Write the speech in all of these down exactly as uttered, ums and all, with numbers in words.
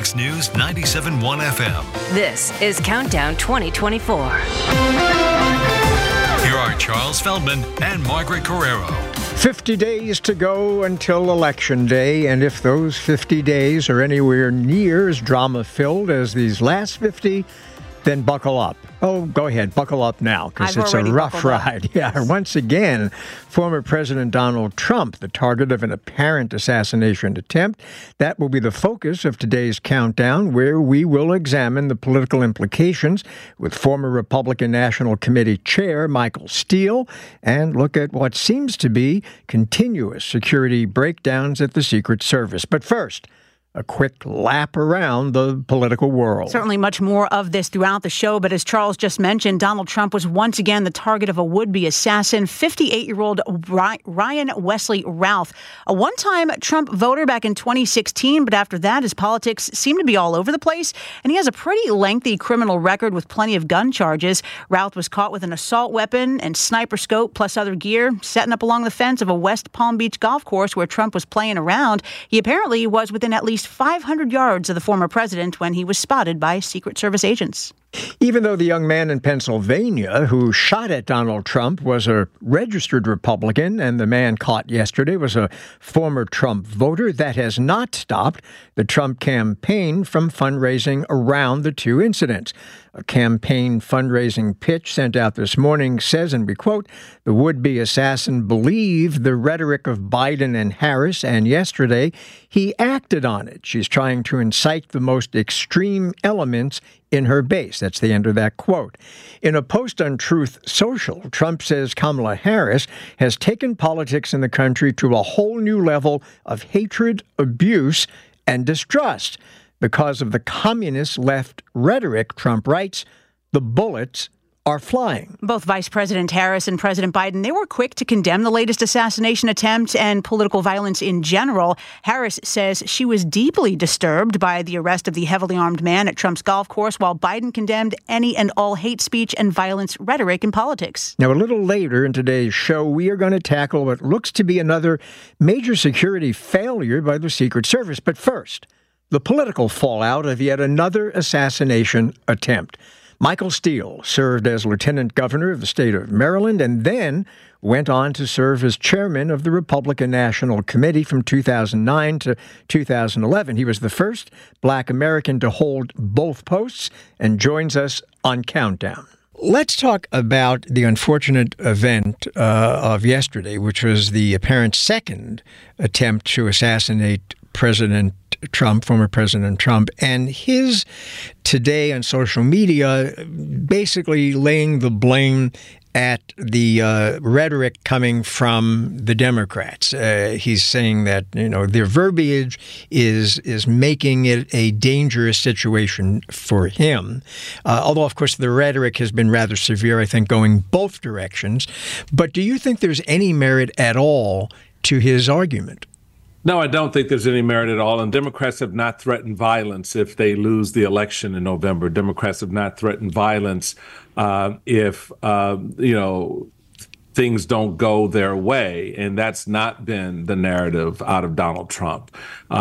Fox News ninety-seven point one F M. This is Countdown twenty twenty-four. Here are Charles Feldman and Margaret Carrero. fifty days to go until Election Day, and if those fifty days are anywhere near as drama-filled as these last fifty, then buckle up. Oh, go ahead, buckle up now, because it's a rough ride. Yeah, once again, former President Donald Trump, the target of an apparent assassination attempt. That will be the focus of today's countdown, where we will examine the political implications with former Republican National Committee Chair Michael Steele and look at what seems to be continuous security breakdowns at the Secret Service. But first, a quick lap around the political world. Certainly much more of this throughout the show, but as Charles just mentioned, Donald Trump was once again the target of a would-be assassin, fifty-eight-year-old Ryan Wesley Routh, a one-time Trump voter back in twenty sixteen, but after that, his politics seemed to be all over the place, and he has a pretty lengthy criminal record with plenty of gun charges. Routh was caught with an assault weapon and sniper scope plus other gear, setting up along the fence of a West Palm Beach golf course where Trump was playing around. He apparently was within at least five hundred yards of the former president when he was spotted by Secret Service agents. Even though the young man in Pennsylvania who shot at Donald Trump was a registered Republican and the man caught yesterday was a former Trump voter, that has not stopped the Trump campaign from fundraising around the two incidents. A campaign fundraising pitch sent out this morning says, and we quote, "The would-be assassin believed the rhetoric of Biden and Harris, and yesterday he acted on it. She's trying to incite the most extreme elements in her base." That's the end of that quote. In a post on Truth Social, Trump says Kamala Harris has taken politics in the country to a whole new level of hatred, abuse, and distrust. Because of the communist left rhetoric, Trump writes, the bullets are flying. Both Vice President Harris and President Biden, they were quick to condemn the latest assassination attempt and political violence in general. Harris says she was deeply disturbed by the arrest of the heavily armed man at Trump's golf course, while Biden condemned any and all hate speech and violence rhetoric in politics. Now, a little later in today's show, we are going to tackle what looks to be another major security failure by the Secret Service. But first, the political fallout of yet another assassination attempt. Michael Steele served as lieutenant governor of the state of Maryland and then went on to serve as chairman of the Republican National Committee from two thousand nine to two thousand eleven. He was the first Black American to hold both posts and joins us on Countdown. Let's talk about the unfortunate event uh, of yesterday, which was the apparent second attempt to assassinate President Trump, former President Trump, and his today on social media basically laying the blame at the uh, rhetoric coming from the Democrats. Uh, he's saying that, you know, their verbiage is is making it a dangerous situation for him. Uh, although, of course, the rhetoric has been rather severe, I think, going both directions. But do you think there's any merit at all to his argument? No, I don't think there's any merit at all. And Democrats have not threatened violence if they lose the election in November. Democrats have not threatened violence uh, if, uh, you know, things don't go their way. And that's not been the narrative out of Donald Trump.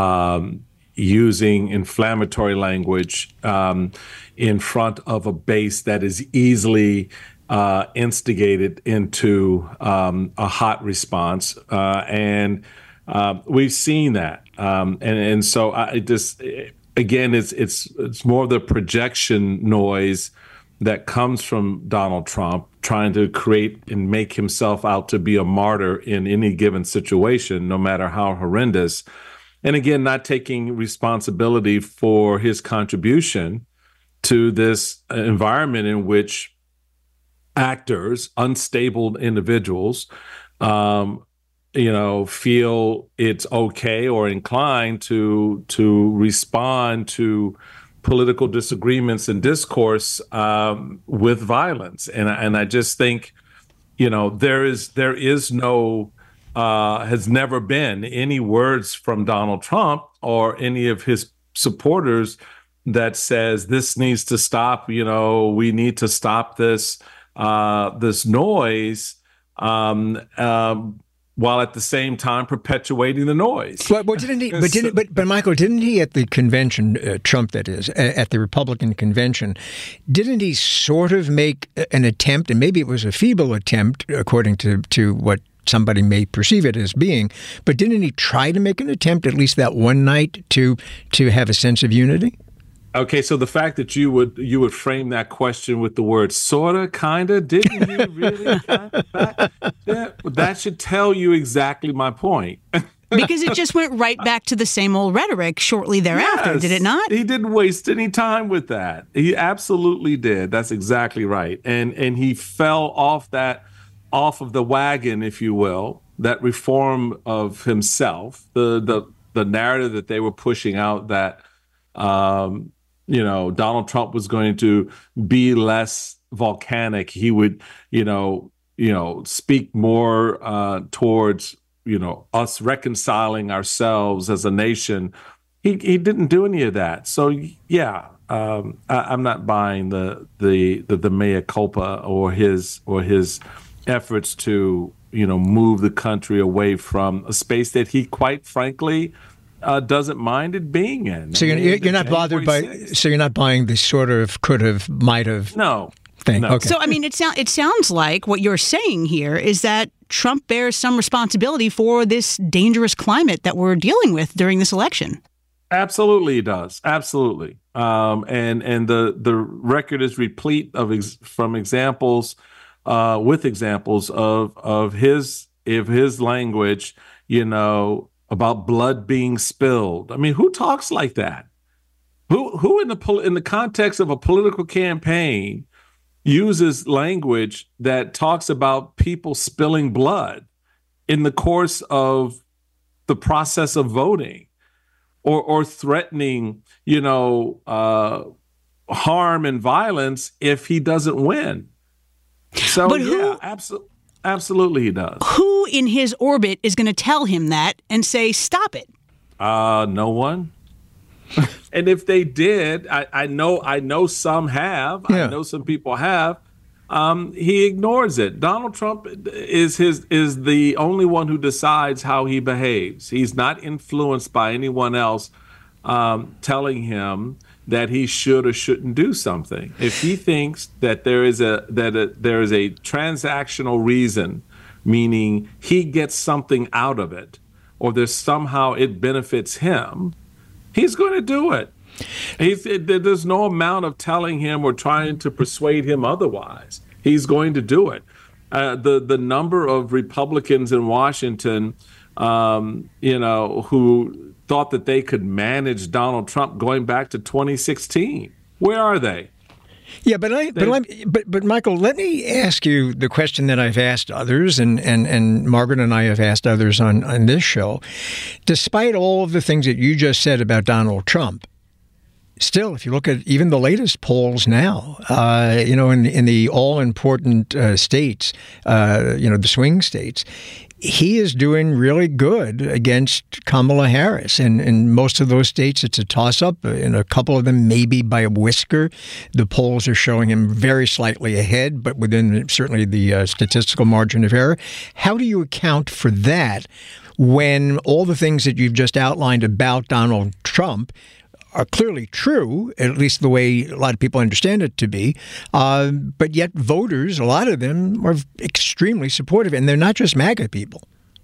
Um, using inflammatory language um, in front of a base that is easily uh, instigated into um, a hot response. Uh, and Uh, we've seen that, um, and and so I just again, it's it's it's more of the projection noise that comes from Donald Trump trying to create and make himself out to be a martyr in any given situation, no matter how horrendous, and again, not taking responsibility for his contribution to this environment in which actors, unstable individuals, um, you know, feel it's okay or inclined to to respond to political disagreements and discourse um, with violence, and and I just think, you know, there is there is no uh, has never been any words from Donald Trump or any of his supporters that says this needs to stop. You know, we need to stop this uh, this noise. Um, um, while at the same time perpetuating the noise. Well, well didn't he? But didn't? But, but Michael, didn't he at the convention, uh, Trump that is, at the Republican convention, didn't he sort of make an attempt, and maybe it was a feeble attempt, according to, to what somebody may perceive it as being, but didn't he try to make an attempt, at least that one night, to to have a sense of unity? Okay, so the fact that you would you would frame that question with the word sorta, kinda, didn't you really? Kinda, yeah, that should tell you exactly my point. Because it just went right back to the same old rhetoric shortly thereafter, yes, did it not? He didn't waste any time with that. He absolutely did. That's exactly right. And and he fell off that off of the wagon, if you will, that reform of himself, the the the narrative that they were pushing out that um you know, Donald Trump was going to be less volcanic. He would, you know, you know, speak more uh, towards, you know, us reconciling ourselves as a nation. He he didn't do any of that. So yeah, um, I, I'm not buying the, the the the mea culpa or his or his efforts to, you know, move the country away from a space that he, quite frankly, Uh, doesn't mind it being in. So you're, you're not bothered by. So you're not buying the sort of could have, might have. No. Thing. No. Okay. So I mean, it sounds it sounds like what you're saying here is that Trump bears some responsibility for this dangerous climate that we're dealing with during this election. Absolutely, he does. Absolutely. Um, and and the the record is replete of ex- from examples, uh, with examples of of his of his language. You know. About blood being spilled. I mean, who talks like that? Who who in the pol- in the context of a political campaign uses language that talks about people spilling blood in the course of the process of voting, or or threatening, you know, uh, harm and violence if he doesn't win? So but who- yeah, absolutely. Absolutely, he does. Who in his orbit is going to tell him that and say, stop it? Uh, no one. And if they did, I, I know I know some have. Yeah. I know some people have. Um, he ignores it. Donald Trump is his is the only one who decides how he behaves. He's not influenced by anyone else um, telling him that he should or shouldn't do something. If he thinks that there is a that a, there is a transactional reason, meaning he gets something out of it, or there's somehow it benefits him, he's going to do it. He's, it, there's no amount of telling him or trying to persuade him otherwise. He's going to do it. Uh, the the number of Republicans in Washington, um, you know, who thought that they could manage Donald Trump going back to twenty sixteen. Where are they? Yeah, but I, but, let, but but Michael, let me ask you the question that I've asked others, and, and, and Margaret and I have asked others on, on this show. Despite all of the things that you just said about Donald Trump, still, if you look at even the latest polls now, uh, you know, in in the all-important uh, states, uh, you know, the swing states, he is doing really good against Kamala Harris. And in most of those states, it's a toss-up. In a couple of them, maybe by a whisker. The polls are showing him very slightly ahead, but within certainly the uh, statistical margin of error. How do you account for that when all the things that you've just outlined about Donald Trump are clearly true, at least the way a lot of people understand it to be, uh, but yet voters, a lot of them, are extremely supportive, and they're not just MAGA people.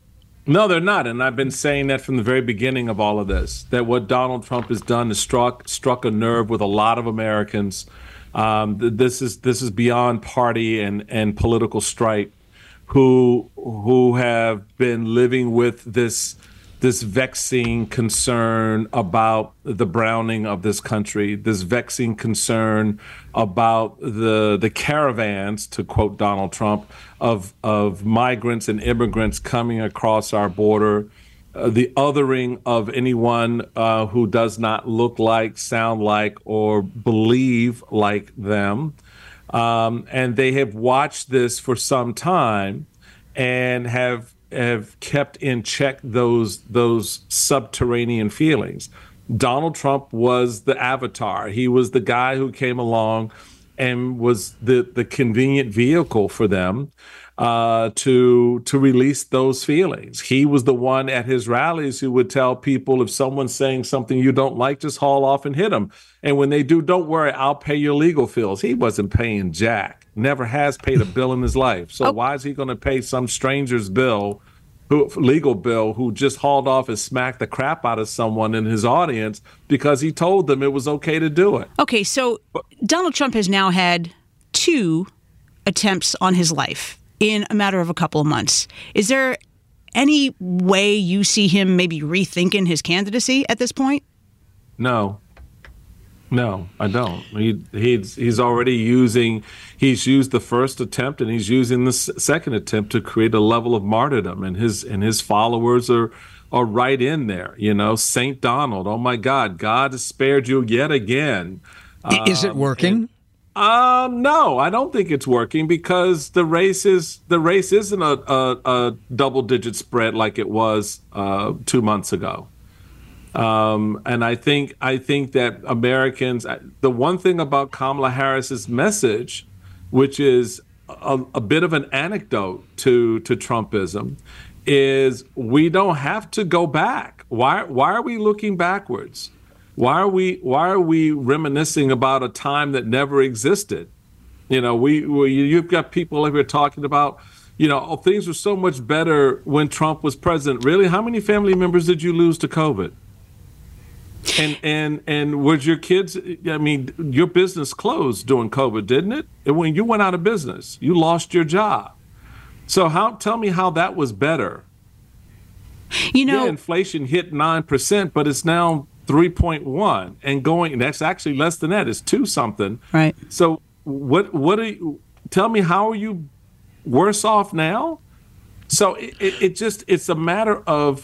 No, they're not, and I've been saying that from the very beginning of all of this, that what Donald Trump has done is struck struck a nerve with a lot of Americans. Um, this is this is beyond party and, and political stripe, who who have been living with this this vexing concern about the browning of this country, this vexing concern about the the caravans, to quote Donald Trump, of of migrants and immigrants coming across our border, uh, the othering of anyone uh, who does not look like, sound like, or believe like them. Um, and they have watched this for some time and have have kept in check those those subterranean feelings. Donald Trump was the avatar. He was the guy who came along and was the, the convenient vehicle for them. uh, to to release those feelings. He was the one at his rallies who would tell people, if someone's saying something you don't like, just haul off and hit them. And when they do, don't worry, I'll pay your legal fees. He wasn't paying jack, never has paid a bill in his life. So oh. why is he going to pay some stranger's bill, who legal bill, who just hauled off and smacked the crap out of someone in his audience because he told them it was okay to do it? Okay, so Donald Trump has now had two attempts on his life in a matter of a couple of months. Is there any way you see him maybe rethinking his candidacy at this point? No. No, I don't. He, he's he's already using, he's used the first attempt and he's using the s- second attempt to create a level of martyrdom, and his and his followers are are right in there. You know, Saint Donald. Oh my God, God has spared you yet again. Is it working? Um, um, no, I don't think it's working, because the race is the race isn't a, a, a double digit spread like it was uh, two months ago. Um, and I think I think that Americans, the one thing about Kamala Harris's message, which is a, a bit of an anecdote to to Trumpism, is we don't have to go back. Why why are we looking backwards? Why are we why are we reminiscing about a time that never existed? You know, we, we you've got people over here talking about, you know, oh, things were so much better when Trump was president. Really, how many family members did you lose to COVID? And and and was your kids, I mean, your business closed during COVID, didn't it? And when you went out of business, you lost your job. So how tell me how that was better. You know, yeah, inflation hit nine percent, but it's now three point one and going, and that's actually less than that. It's two something. Right. So what what are you, tell me, how are you worse off now? So it, it, it just, it's a matter of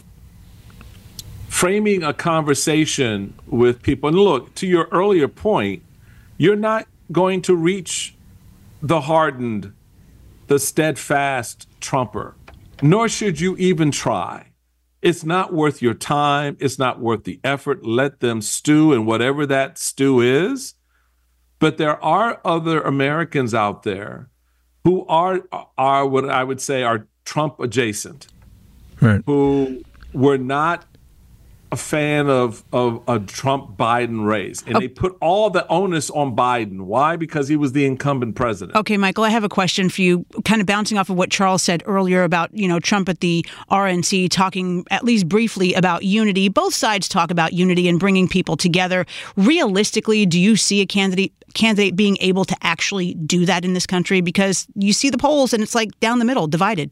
framing a conversation with people. And look, to your earlier point, you're not going to reach the hardened, the steadfast Trumper, nor should you even try. It's not worth your time. It's not worth the effort. Let them stew in whatever that stew is. But there are other Americans out there who are, are what I would say are Trump adjacent, right, who were not a fan of, of a Trump-Biden race. And oh. they put all the onus on Biden. Why? Because he was the incumbent president. Okay, Michael, I have a question for you, kind of bouncing off of what Charles said earlier about, you know, Trump at the R N C talking at least briefly about unity. Both sides talk about unity and bringing people together. Realistically, do you see a candidate candidate being able to actually do that in this country? Because you see the polls and it's like down the middle, divided.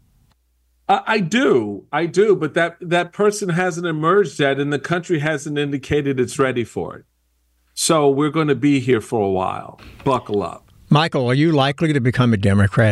I do. I do. But that, that person hasn't emerged yet, and the country hasn't indicated it's ready for it. So we're going to be here for a while. Buckle up. Michael, are you likely to become a Democrat?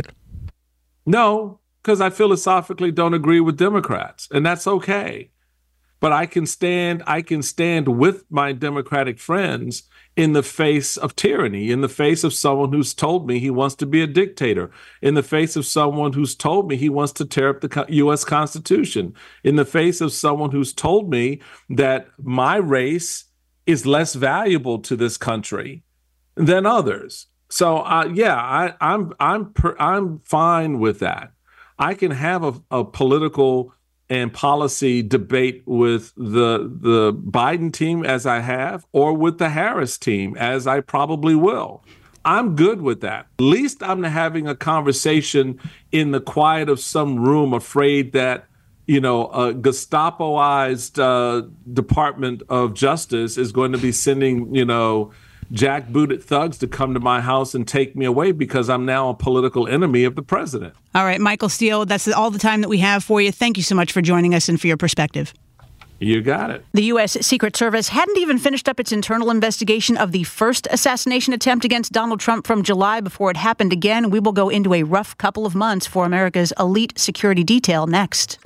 No, because I philosophically don't agree with Democrats, and that's okay. But I can stand, I can stand with my Democratic friends in the face of tyranny, in the face of someone who's told me he wants to be a dictator, in the face of someone who's told me he wants to tear up the U S Constitution, in the face of someone who's told me that my race is less valuable to this country than others. So, uh, yeah, I, I'm I'm per, I'm fine with that. I can have a, a political and policy debate with the the Biden team, as I have, or with the Harris team, as I probably will. I'm good with that. At least I'm having a conversation in the quiet of some room, afraid that, you know, a Gestapoized uh, Department of Justice is going to be sending, you know, jackbooted thugs to come to my house and take me away because I'm now a political enemy of the president. All right, Michael Steele, that's all the time that we have for you. Thank you so much for joining us and for your perspective. You got it. The U S Secret Service hadn't even finished up its internal investigation of the first assassination attempt against Donald Trump from July before it happened again. We will go into a rough couple of months for America's elite security detail next.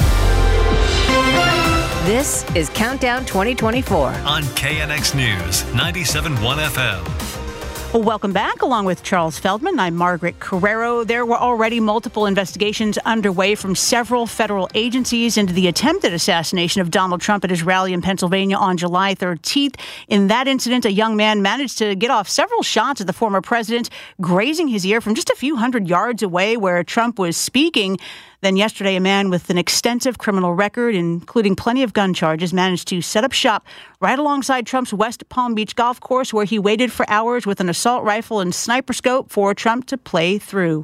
This is Countdown twenty twenty-four on K N X News ninety-seven point one F M. Well, welcome back. Along with Charles Feldman, I'm Margaret Carrero. There were already multiple investigations underway from several federal agencies into the attempted assassination of Donald Trump at his rally in Pennsylvania on July thirteenth. In that incident, a young man managed to get off several shots at the former president, grazing his ear from just a few hundred yards away where Trump was speaking. Then yesterday, a man with an extensive criminal record, including plenty of gun charges, managed to set up shop right alongside Trump's West Palm Beach golf course, where he waited for hours with an assault rifle and sniper scope for Trump to play through.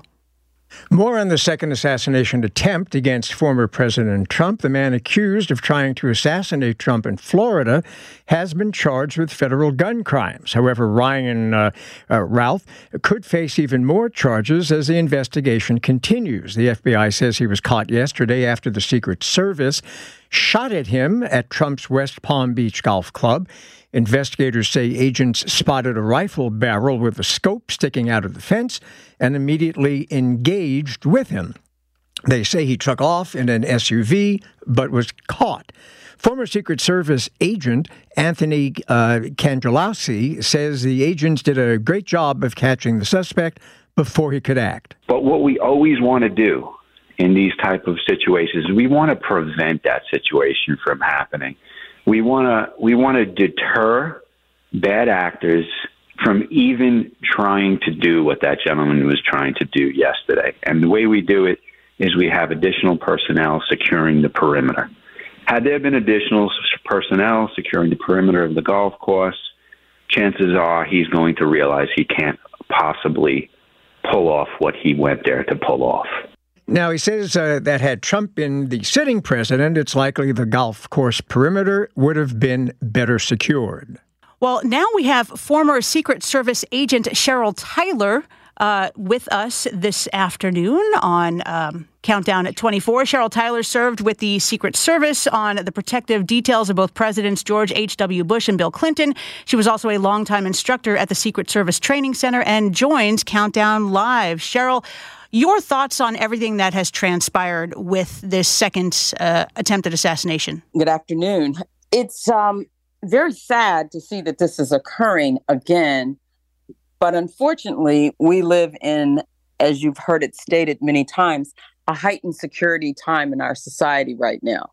More on the second assassination attempt against former President Trump. The man accused of trying to assassinate Trump in Florida has been charged with federal gun crimes. However, Ryan uh, uh, Routh could face even more charges as the investigation continues. The F B I says he was caught yesterday after the Secret Service shot at him at Trump's West Palm Beach Golf Club. Investigators say agents spotted a rifle barrel with a scope sticking out of the fence and immediately engaged with him. They say he took off in an S U V but was caught. Former Secret Service agent Anthony uh, Cangelasi says the agents did a great job of catching the suspect before he could act. But what we always want to do in these type of situations, we want to prevent that situation from happening. We want to we want to deter bad actors from even trying to do what that gentleman was trying to do yesterday. And the way we do it is we have additional personnel securing the perimeter. Had there been additional personnel securing the perimeter of the golf course, chances are he's going to realize he can't possibly pull off what he went there to pull off. Now, he says uh, that had Trump been the sitting president, it's likely the golf course perimeter would have been better secured. Well, now we have former Secret Service agent Cheryl Tyler uh, with us this afternoon on um, Countdown at twenty-four. Cheryl Tyler served with the Secret Service on the protective details of both Presidents George H W. Bush and Bill Clinton. She was also a longtime instructor at the Secret Service Training Center and joins Countdown Live. Cheryl, your thoughts on everything that has transpired with this second uh, attempted assassination? Good afternoon. It's um, very sad to see that this is occurring again. But unfortunately, we live in, as you've heard it stated many times, a heightened security time in our society right now.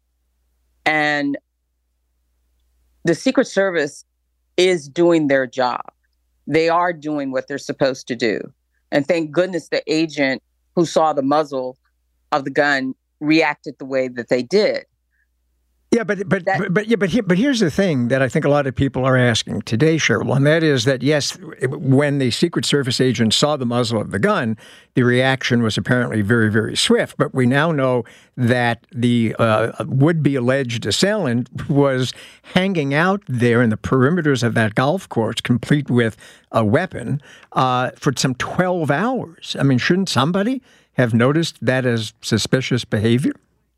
And the Secret Service is doing their job. They are doing what they're supposed to do. And thank goodness the agent who saw the muzzle of the gun reacted the way that they did. Yeah, but but that, but, but yeah, but here, but here's the thing that I think a lot of people are asking today, Cheryl, and that is that yes, when the Secret Service agent saw the muzzle of the gun, the reaction was apparently very, very swift. But we now know that the uh, would-be alleged assailant was hanging out there in the perimeters of that golf course, complete with a weapon, uh, for some twelve hours. I mean, shouldn't somebody have noticed that as suspicious behavior?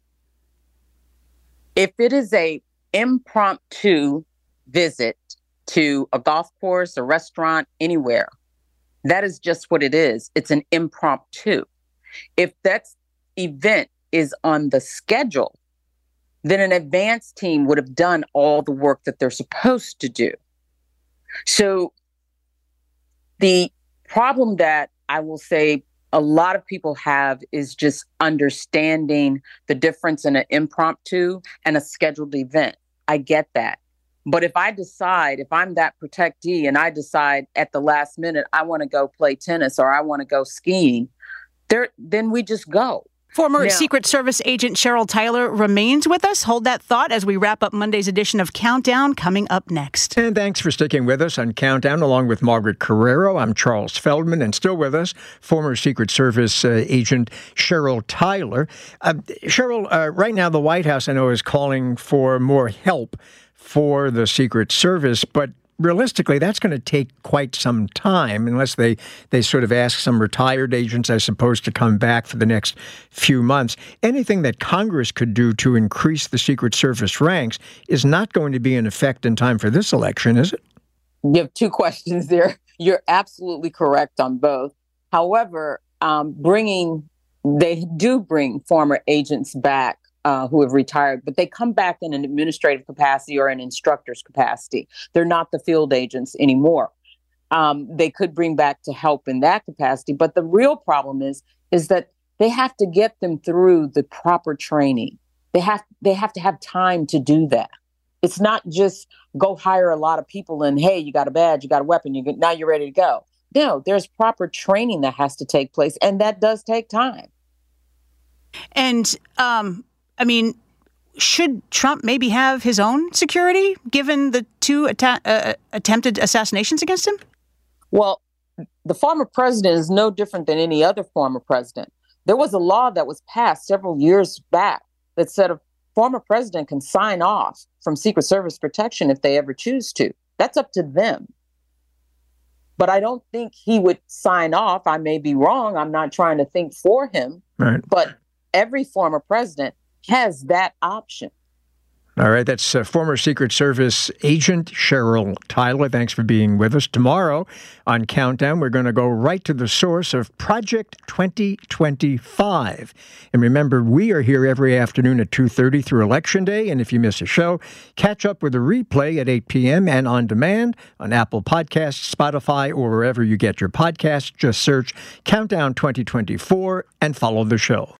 If it is a impromptu visit to a golf course, a restaurant, anywhere, that is just what it is. It's an impromptu. If that event is on the schedule, then an advance team would have done all the work that they're supposed to do. So the problem that I will say a lot of people have is just understanding the difference in an impromptu and a scheduled event. I get that. But if I decide, if I'm that protectee and I decide at the last minute, I want to go play tennis or I want to go skiing, there, then we just go. Former now, Secret Service agent Cheryl Tyler remains with us. Hold that thought as we wrap up Monday's edition of Countdown, coming up next. And thanks for sticking with us on Countdown, along with Margaret Carrero. I'm Charles Feldman, and still with us, former Secret Service uh, agent Cheryl Tyler. Uh, Cheryl, uh, right now the White House, I know, is calling for more help for the Secret Service, but realistically, that's going to take quite some time unless they, they sort of ask some retired agents, I suppose, to come back for the next few months. Anything that Congress could do to increase the Secret Service ranks is not going to be in effect in time for this election, is it? You have two questions there. You're absolutely correct on both. However, um, bringing, they do bring former agents back Uh, who have retired, but they come back in an administrative capacity or an instructor's capacity. They're not the field agents anymore. um, they could bring back to help in that capacity. But the real problem is, is that they have to get them through the proper training. They have they have to have time to do that. It's not just go hire a lot of people and, hey, you got a badge, you got a weapon, you get, now you're ready to go. No, there's proper training that has to take place, and that does take time. And, um, I mean, should Trump maybe have his own security, given the two atta- uh, attempted assassinations against him? Well, the former president is no different than any other former president. There was a law that was passed several years back that said a former president can sign off from Secret Service protection if they ever choose to. That's up to them. But I don't think he would sign off. I may be wrong. I'm not trying to think for him. Right. But every former president has that option. All right, that's uh, former Secret Service agent Cheryl Tyler. Thanks for being with us. Tomorrow on Countdown, we're going to go right to the source of Project twenty twenty-five. And remember, we are here every afternoon at two thirty through Election Day. And if you miss a show, catch up with a replay at eight p.m. and on demand on Apple Podcasts, Spotify, or wherever you get your podcasts. Just search Countdown twenty twenty-four and follow the show.